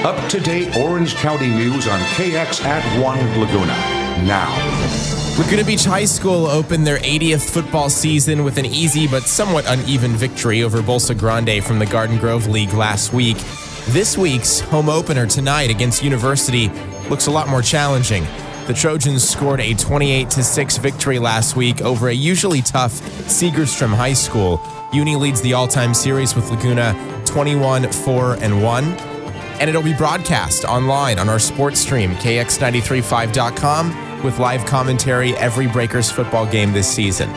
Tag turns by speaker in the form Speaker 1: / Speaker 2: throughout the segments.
Speaker 1: Up-to-date Orange County news on KX at 1 Laguna. Now.
Speaker 2: Laguna Beach High School opened their 80th football season with an easy but somewhat uneven victory over Bolsa Grande from the Garden Grove League last week. This week's home opener tonight against University looks a lot more challenging. The Trojans scored a 28-6 victory last week over a usually tough Segerstrom High School. Uni leads the all-time series with Laguna 21-4-1. And it'll be broadcast online on our sports stream, KX935.com, with live commentary every Breakers football game this season.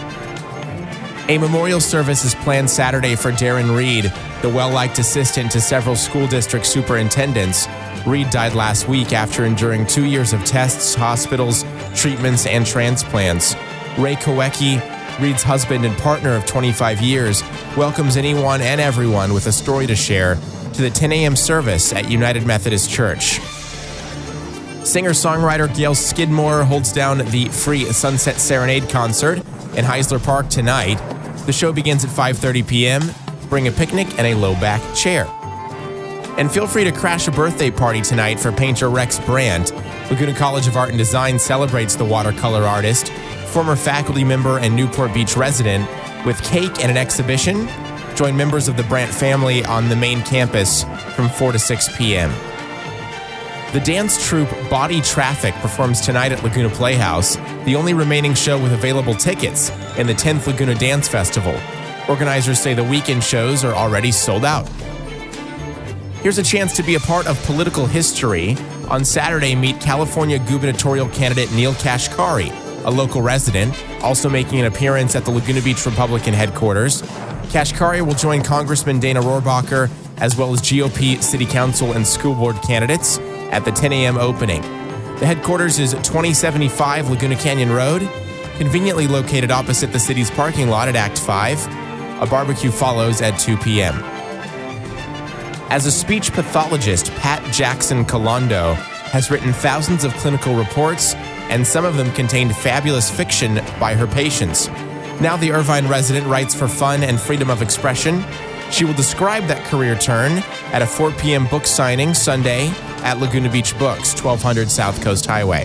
Speaker 2: A memorial service is planned Saturday for Darren Reed, the well-liked assistant to several school district superintendents. Reed died last week after enduring 2 years of tests, hospitals, treatments, and transplants. Ray Kowecki, Reed's husband and partner of 25 years, welcomes anyone and everyone with a story to share to the 10 a.m. service at United Methodist Church. Singer-songwriter Gail Skidmore holds down the free Sunset Serenade concert in Heisler Park tonight. The show begins at 5:30 p.m. Bring a picnic and a low-back chair. And feel free to crash a birthday party tonight for painter Rex Brandt. Laguna College of Art and Design celebrates the watercolor artist, former faculty member and Newport Beach resident, with cake and an exhibition. Join members of the Brandt family on the main campus from 4 to 6 p.m. The dance troupe Body Traffic performs tonight at Laguna Playhouse, the only remaining show with available tickets in the 10th Laguna Dance Festival. Organizers say the weekend shows are already sold out. Here's a chance to be a part of political history. On Saturday, meet California gubernatorial candidate Neil Kashkari, a local resident, also making an appearance at the Laguna Beach Republican headquarters. Kashkari will join Congressman Dana Rohrabacher, as well as GOP City Council and School Board candidates at the 10 a.m. opening. The headquarters is 2075 Laguna Canyon Road, conveniently located opposite the city's parking lot at Act 5. A barbecue follows at 2 p.m. As a speech pathologist, Pat Jackson Colondo has written thousands of clinical reports, and some of them contained fabulous fiction by her patients. Now the Irvine resident writes for fun and freedom of expression. She will describe that career turn at a 4 p.m. book signing Sunday at Laguna Beach Books, 1200 South Coast Highway.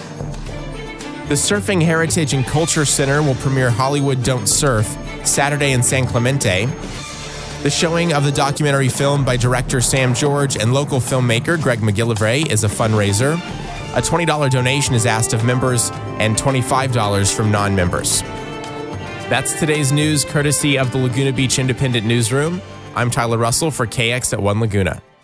Speaker 2: The Surfing Heritage and Culture Center will premiere Hollywood Don't Surf Saturday in San Clemente. The showing of the documentary film by director Sam George and local filmmaker Greg McGillivray is a fundraiser. A $20 donation is asked of members and $25 from non-members. That's today's news, courtesy of the Laguna Beach Independent Newsroom. I'm Tyler Russell for KX at 1 Laguna.